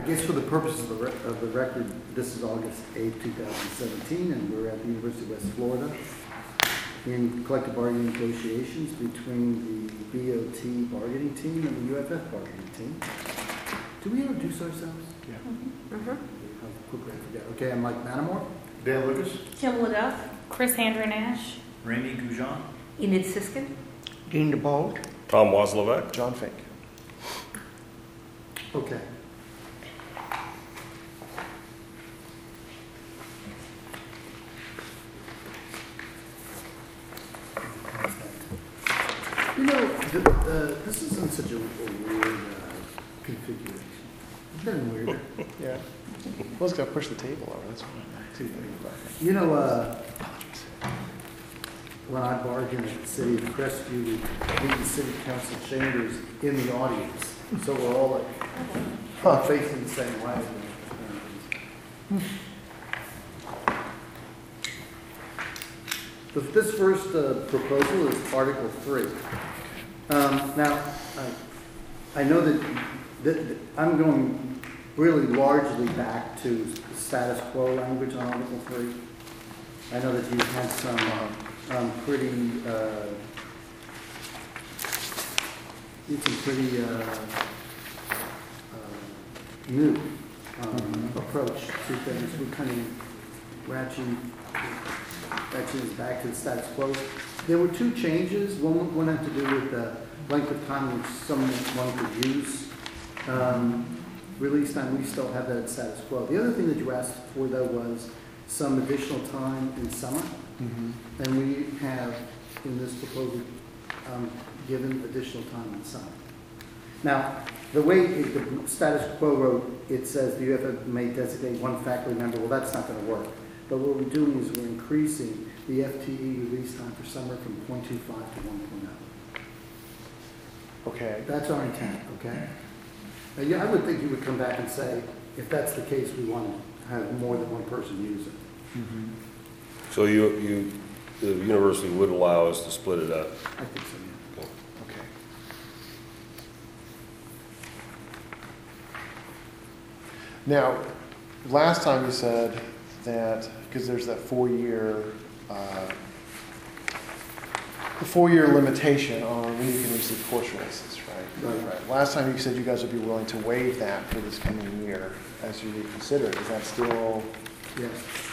guess for the purposes of the record, this is August 8th, 2017, and we're at the University of West Florida in collective bargaining negotiations between the BOT bargaining team and the UFF bargaining team. Do we introduce ourselves? Yeah. Mm-hmm. How quickly I forget. Okay, I'm Mike Manamore. Dan Lucas. Kim Leduff. Chris Handra-Nash. Randy Goujon. Enid Siskin. Dean DeBolt. Tom Wozloak. John Fink. Okay. You know, this isn't such a weird configuration. It's getting weirder. Yeah. Well, it's got to push the table over. That's what I'm You know, when I bargained at the city of Crestview, we meet in city council chambers in the audience. So we're all like facing the same way. This first proposal is Article 3. Now, I know that I'm going really largely back to the status quo language on Article 3. I know that you had some pretty new approach to things. We're kind of ratcheting back to the status quo. There were two changes. One had to do with the length of time which someone could use release time. We still have that at status quo. The other thing that you asked for, though, was some additional time in summer. Mm-hmm. And we have, in this proposal, given additional time in summer. Now, the way the status quo wrote, it says the UFF may designate one faculty member. Well, that's not going to work. But what we're doing is we're increasing the FTE release time for summer from 0.25 to 1.0. Okay. That's our intent, okay? Now, yeah, I would think you would come back and say, if that's the case, we want to have more than one person use it. Mm-hmm. So the university would allow us to split it up. I think so, yeah. Okay. Now, last time you said that, because there's that 4-year limitation on when you can receive course releases, right? Right. Last time you said you guys would be willing to waive that for this coming year as you reconsider it. Is that still? Yes.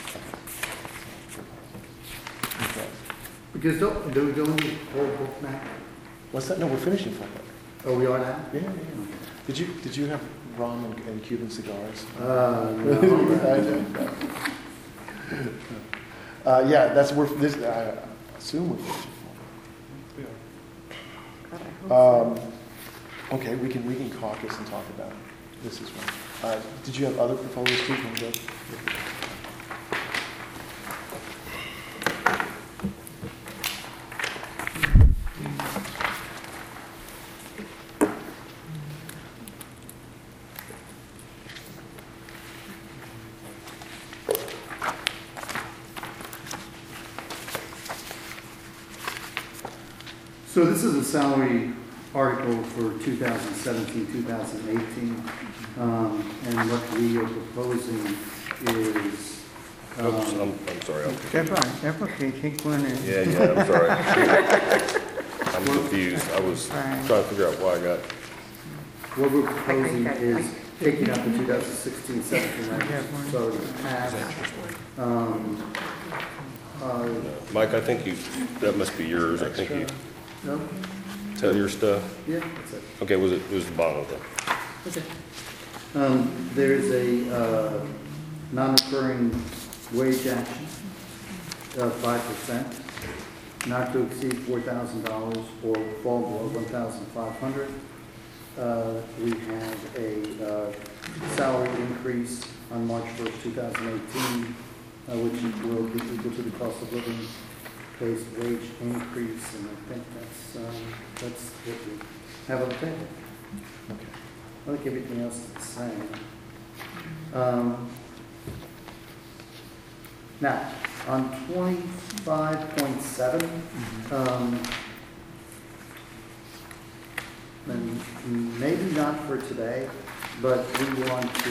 Okay. Because do we go into the whole book now? What's that? No, we're finishing full book. Oh, we are now? Yeah. Did you have rum and Cuban cigars? No. Yeah, I assume we're finishing full book. Okay, we can caucus and talk about this as well. Did you have other proposals too from Joe? So this is a salary article for 2017-2018, and what we are proposing is... Oops, I'm sorry. That's okay, take one in. Yeah, I'm sorry. I'm confused. I was trying to figure out why I got... What we're proposing is taking up the 2016-17 language, so in the past... Mike, I think that must be yours. I think you no? tell your stuff. Yeah, that's it. Okay, it was the bottom of that. Okay. There's a non-recurring wage action of 5%, not to exceed $4,000 or fall below $1,500. We have a salary increase on March 1st, 2018, which will be equal to the cost of living based wage increase, and I think that's what we have on the table. Okay. I think everything else is the same. Now, on 25.7, and maybe not for today, but we want to,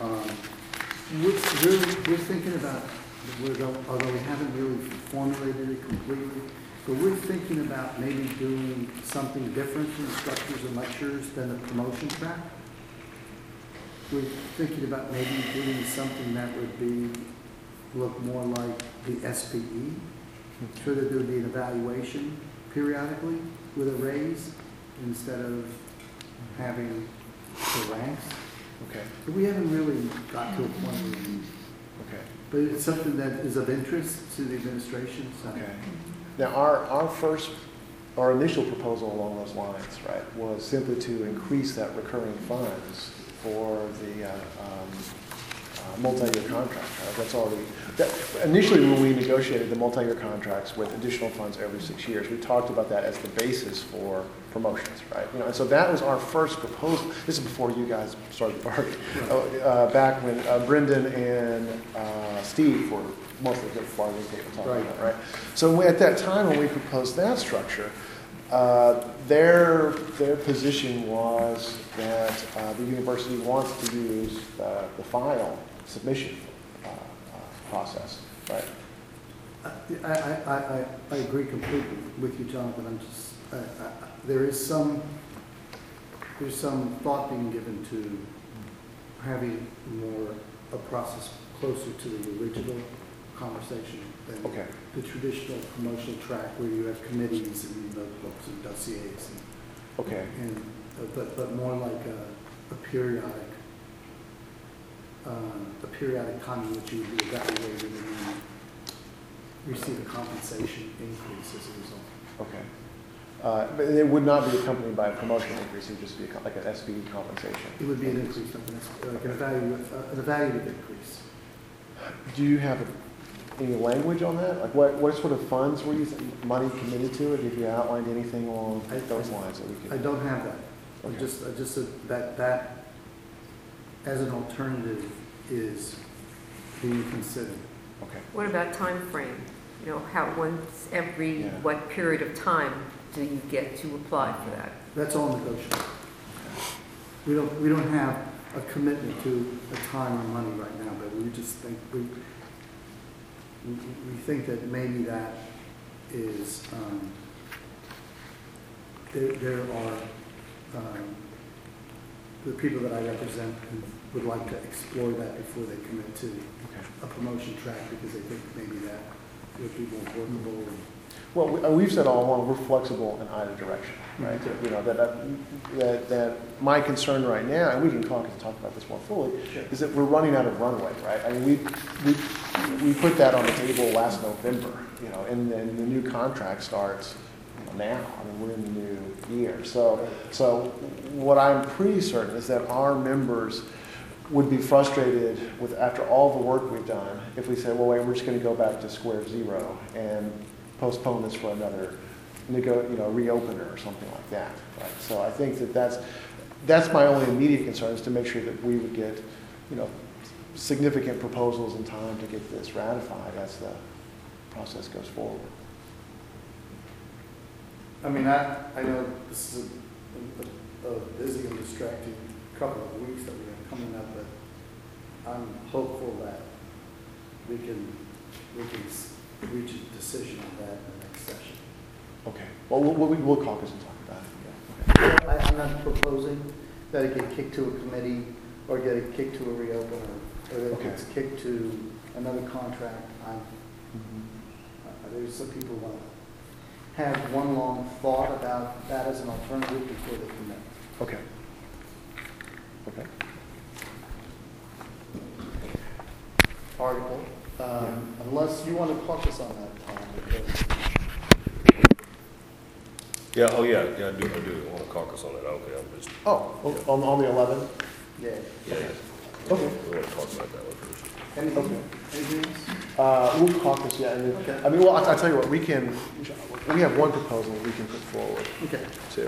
we're thinking about, although we haven't really formulated it completely, but we're thinking about maybe doing something different in structures and lectures than a promotion track. We're thinking about maybe doing something that would look more like the SPE, so that there would be an evaluation periodically with a raise instead of having the ranks. Okay, But we haven't really got to a point where we, okay, but it's something that is of interest to the administration, so. okay. Now, our initial proposal along those lines, right, was simply to increase that recurring funds for the multi-year contract. Right? Initially when we negotiated the multi-year contracts with additional funds every 6 years, we talked about that as the basis for promotions, right? And so that was our first proposal. This is before you guys started bargaining. Back when Brendan and Steve were mostly the bargaining table talking about, right? So at that time when we proposed that structure, their position was that the university wants to use the final submission process, right? I agree completely with you, Jonathan. I'm just, there's some thought being given to having a process closer to the original conversation than the traditional promotional track where you have committees and notebooks and dossiers. But more like a periodic time in which you would be evaluated and then receive a compensation increase as a result. Okay. But it would not be accompanied by a promotion increase. It would just be like an SBE compensation. It would be an increase, like an evaluative increase. Do you have any language on that? Like what sort of funds were you money committed to it? Have you outlined anything along those lines that we could? I don't have that. Okay. I just said that as an alternative is being considered. Okay. What about time frame? How once every, what period of time do you get to apply for that? That's all negotiable. We don't have a commitment to a time or money right now, but we just think we think that maybe that is there are the people that I represent who would like to explore that before they commit to a promotion track because they think maybe that would be more workable. Well, we've said all along we're flexible in either direction, right? That my concern right now, and we can talk about this more fully, is that we're running out of runway, right? I mean, we put that on the table last November, and then the new contract starts now. I mean, we're in the new year, so what I'm pretty certain is that our members would be frustrated with after all the work we've done if we say, well, wait, we're just going to go back to square zero and postpone this for another reopener or something like that, right? So I think that's my only immediate concern is to make sure that we would get, significant proposals in time to get this ratified as the process goes forward. I mean, I know this is a busy and distracting couple of weeks that we have coming up, but I'm hopeful that we can reach a decision on that in the next session. Okay. Well, we'll caucus and talk about it. I'm not proposing that it get kicked to a committee or get it kicked to a reopener or that it gets kicked to another contract. There's some people who want to have one long thought about that as an alternative before they commit. Okay. Okay. Article, unless you want to caucus on that, Tom. Yeah, I do want to caucus on that. Okay, I'm just. Oh, on the 11th? Yeah. Okay. We want to talk about that one first. Anything else? We'll caucus, yeah. And Okay. I mean, well, I'll tell you what, we have one proposal we can put forward. Okay. Too.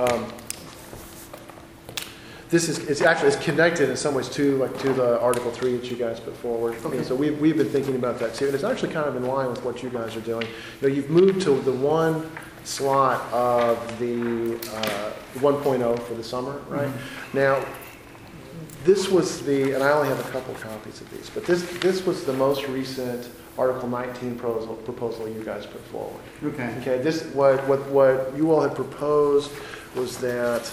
It's connected in some ways to the Article 3 that you guys put forward. Okay. And so we've been thinking about that too. And it's actually kind of in line with what you guys are doing. You've moved to the one slot of the 1.0 for the summer, right? Mm-hmm. Now, This was and I only have a couple copies of these, but this was the most recent Article 19 proposal you guys put forward. Okay. Okay, what you all had proposed was that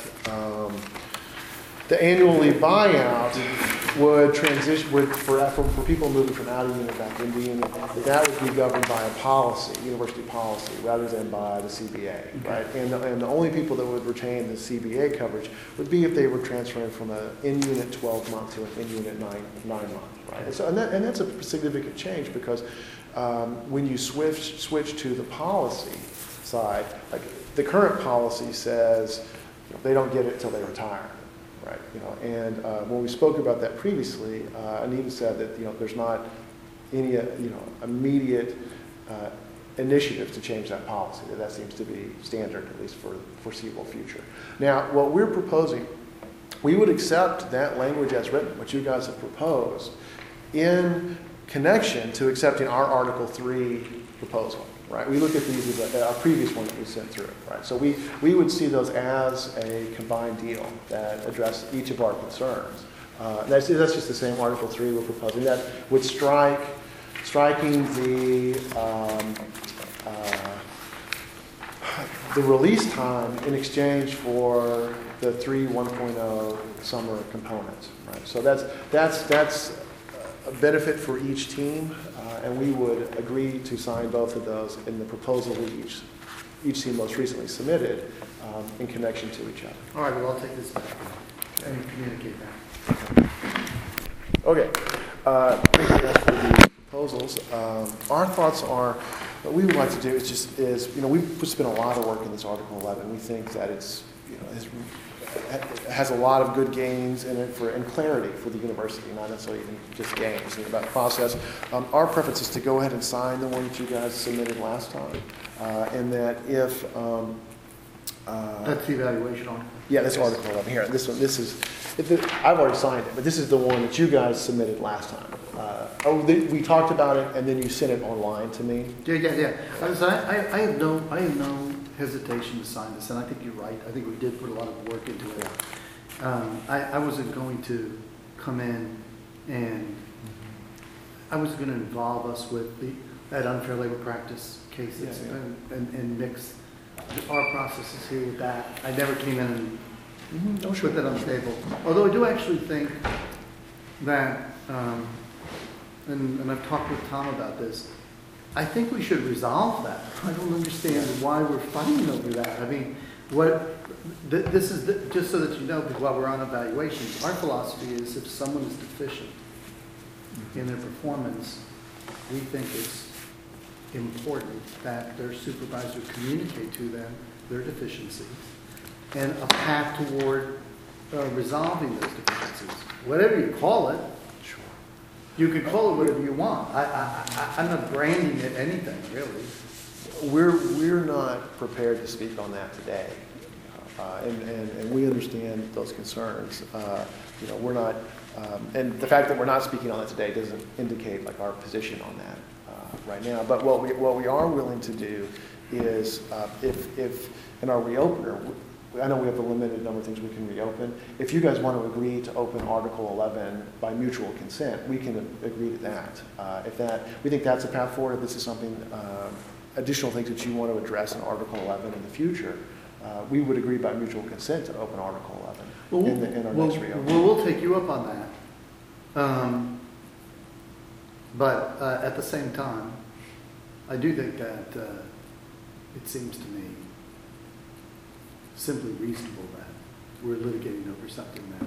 the annual leave buyout would transition, for people moving from out of unit back into unit, that would be governed by a policy, university policy, rather than by the CBA, right? And the only people that would retain the CBA coverage would be if they were transferring from an in-unit 12-month to an in-unit 9-month, right? And so, and that's a significant change because when you switch to the policy side, like the current policy says they don't get it until they retire. Right, and when we spoke about that previously, Anita said that there's not any immediate initiative to change that policy. That seems to be standard, at least for the foreseeable future. Now, what we're proposing, we would accept that language as written, what you guys have proposed, in connection to accepting our Article 3 proposal. Right, we look at these as a previous one that we sent through. Right, so we would see those as a combined deal that address each of our concerns. That's just the same Article 3 we're proposing. That would striking the release time in exchange for the 3 1.0 summer components. Right, so that's a benefit for each team. And we would agree to sign both of those in the proposal we each team most recently submitted in connection to each other. All right, well, I'll take this back and communicate that. Okay. Thank you guys for the proposals. Our thoughts are, what we would like to do is we've spent a lot of work in this Article 11. We think that it has a lot of good gains in it and clarity for the university, not necessarily even just gains. Think about process. Our preference is to go ahead and sign the one that you guys submitted last time, and that if that's the evaluation on. Yeah, this Article 11 here. This one. I've already signed it, but this is the one that you guys submitted last time. We talked about it, and then you sent it online to me. Yeah. I have no hesitation to sign this, and I think you're right. I think we did put a lot of work into it. I wasn't going to come in and I was going to involve us with that unfair labor practice cases and mix our processes here with that. I never came in and put that on the table. Although I do actually think that, and I've talked with Tom about this, I think we should resolve that. I don't understand why we're fighting over that. I mean, this is just so that you know, because while we're on evaluations, our philosophy is if someone is deficient in their performance, we think it's important that their supervisor communicate to them their deficiencies and a path toward resolving those deficiencies. Whatever you call it, you can call it whatever you want. I'm not branding it anything, really. We're not prepared to speak on that today, and we understand those concerns. We're not, and the fact that we're not speaking on it today doesn't indicate like our position on that right now. But what we are willing to do is, if in our reopener, I know we have a limited number of things we can reopen. If you guys want to agree to open Article 11 by mutual consent, we can agree to that. We think that's a path forward. If this is something, additional things that you want to address in Article 11 in the future, we would agree by mutual consent to open Article 11 in our next reopening. We'll take you up on that. But at the same time, I do think that it seems to me simply reasonable that we're litigating over something that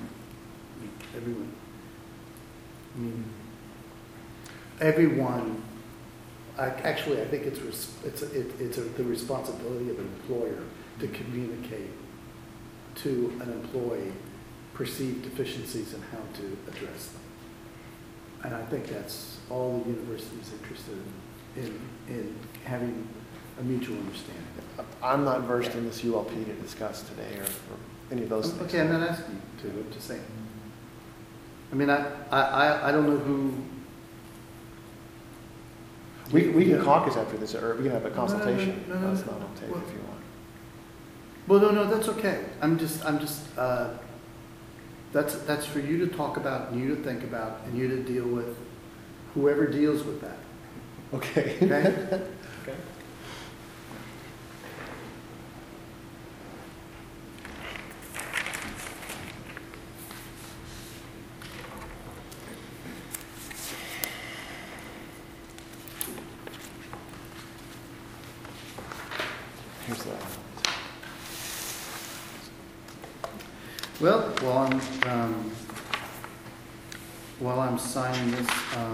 everyone. Actually, I think it's the responsibility of an employer to communicate to an employee perceived deficiencies and how to address them. And I think that's all the university is interested in having a mutual understanding. I'm not versed in this ULP to discuss today or any of those things. Okay, I'm not asking you to. I'm just saying. I mean, I don't know who. We can caucus after this, or we can have a consultation. No, That's not on tape if you want. Well, no, that's okay. I'm just That's for you to talk about, and you to think about, and you to deal with, whoever deals with that, Okay. okay? Okay. Here's that. Well, while I'm signing this,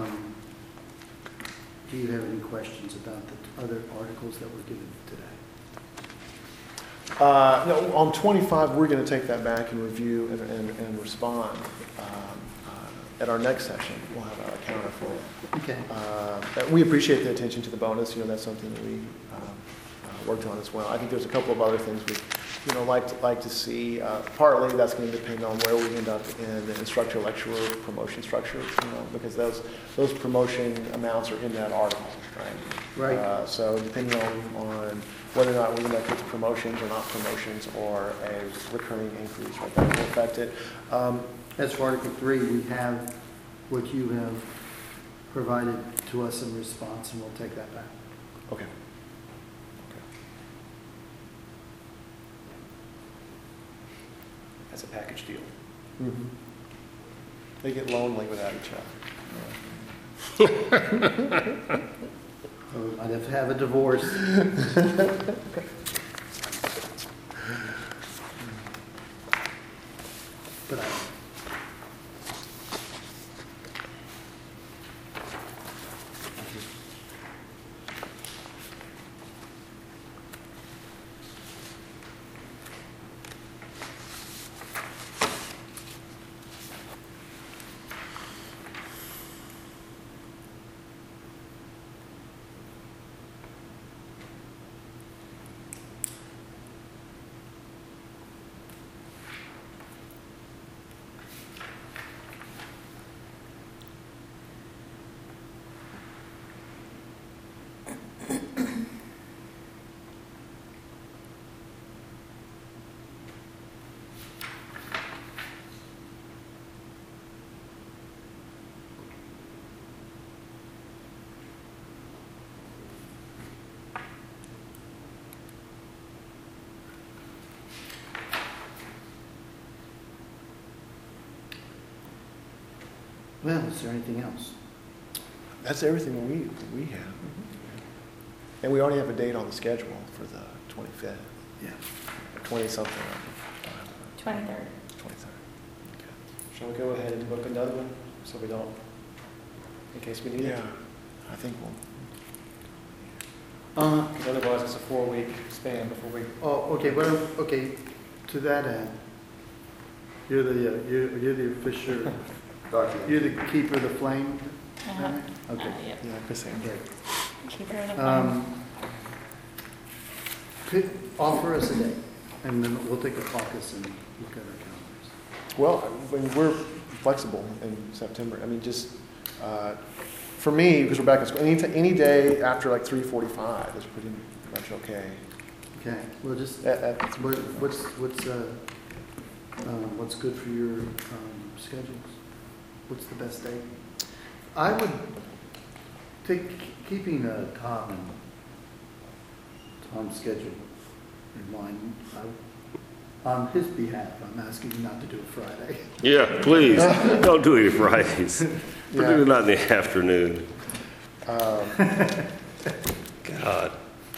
do you have any questions about the other articles that were given today? No, on 25, we're going to take that back and review and respond. At our next session, we'll have a counter for it. Okay. We appreciate the attention to the bonus. That's something that we worked on as well. I think there's a couple of other things we like to see. Partly that's going to depend on where we end up in the instructor lecturer promotion structure, because those promotion amounts are in that article, right? Right. So depending on whether or not we end up with promotions or not promotions or a recurring increase, right, that will affect it. As for Article 3, we have what you have provided to us in response, and we'll take that back. Okay. As a package deal. Mm-hmm. They get lonely without each other. I'd have to have a divorce. But well, is there anything else? That's everything we have. And we already have a date on the schedule for the 25th. Yeah. 20-something. 23rd. 23rd. Shall we go ahead and book another one so we don't, in case we need it? Yeah, I think we'll. Because otherwise it's a 4-week span before we. Oh, okay, well, okay, to that end, you're the official, you're the keeper of the flame? Uh-huh. Okay. Yep. Yeah, Chris Andrew. Great. Keep her in a phone. Could offer us a date, and then we'll take a caucus and look at our calendars. Well, we're flexible in September. I mean, just for me, because we're back in school, any day after like 3:45 is pretty much okay. Okay, well, just, what's good for your schedules? What's the best date? I would keeping Tom's schedule in mind. On his behalf, I'm asking you not to do it Friday. Yeah, please, don't do any Fridays. Particularly not in the afternoon. God.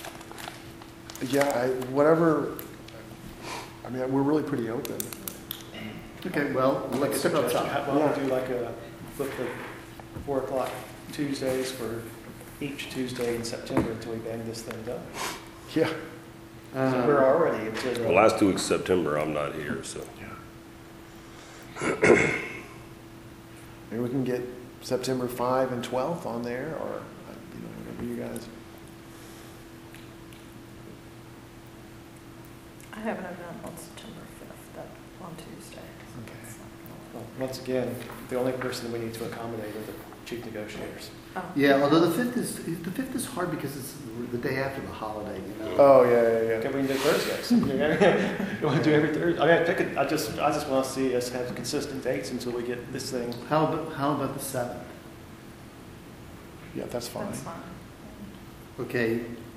Yeah, whatever. I mean, we're really pretty open. Okay, well, let's pick up Suggestion, top. how about we do like a, book the 4 o'clock Tuesdays for each Tuesday in September until we bang this thing done. Yeah. So we're already into the. The last 2 weeks of September, I'm not here, so. Maybe we can get September 5 and 12th on there, or whatever you guys. I have an event on September 5th, that on Tuesday. Okay. Well, once again, the only person we need to accommodate are the chief negotiators. Oh. Yeah, although the 5th is hard because it's the day after the holiday, you know? Oh, yeah. Okay, we can do Thursdays. You want to do every Thursday? I mean, I just want to see us have consistent dates until we get this thing. How about the 7th? Yeah, that's fine. That's fine. Okay,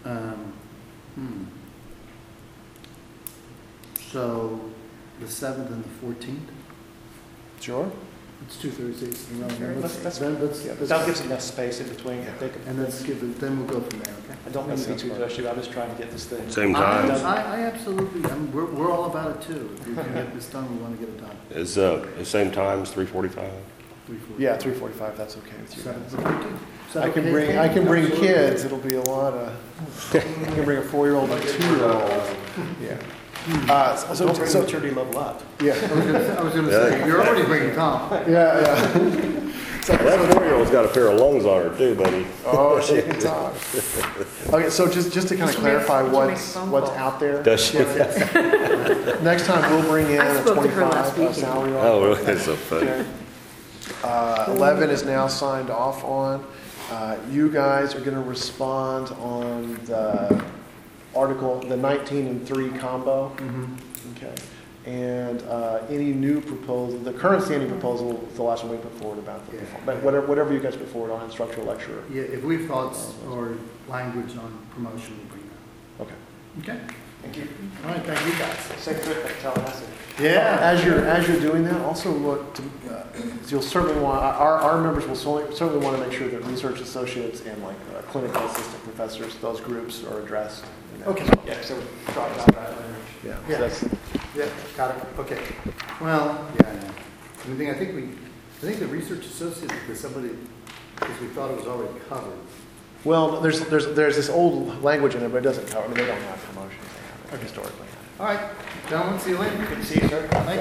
so the 7th and the 14th? Sure. It's 2 Thursdays in a row. Sure, Then that's- let's- That gives enough space in between. I think. And let's then we'll go from there, okay? I don't mean to be That too sounds fun. pushy. I'm just trying to get this thing. Same time. I absolutely, we're all about it too. If we can get this done, we want to get it done. Is the same time as 3:45? 3:45. Yeah, 3:45, that's okay with you guys. 7th, is that okay? Is that I can okay? bring, I can bring kids, it'll be a lot of, I can bring a 4-year-old and a 2-year-old. Yeah. So bring the maturity level up. Yeah, I was gonna say, you're already bringing Tom. yeah. That 4-year-old's got a pair of lungs on her too, buddy. Oh, she can talk. Okay, so just to kind of clarify She makes what's phone what's calls. out there. Does she? Next time, we'll bring in I a spoke to her last 25 weekend. salary. Oh, really? That's so funny. Okay. 11 is now signed off on. You guys are going to respond on the article, the 19 and 3 combo. Okay. And any new proposal, the current standing proposal is the last one we put forward about the, but whatever you guys put forward on instructional lecturer. Yeah, if we have thoughts or language on promotion, we'll bring that. Okay. Okay? Thank you. All right, thank you guys. Safe trip back to Tallahassee. Yeah. As you're doing that, also look to, you'll certainly want, our members will certainly want to make sure that research associates and like clinical assistant professors, those groups are addressed. You know. Okay. Yeah, so drop out that language. Yeah. Yeah. So that's, Yeah, got it. Okay. Well, yeah. I think the research associate was somebody, because we thought it was already covered. well, there's this old language in it, but it doesn't cover. I mean, they don't have promotions. They have it historically. All right, gentlemen, see you later. Good to see you, sir. Thank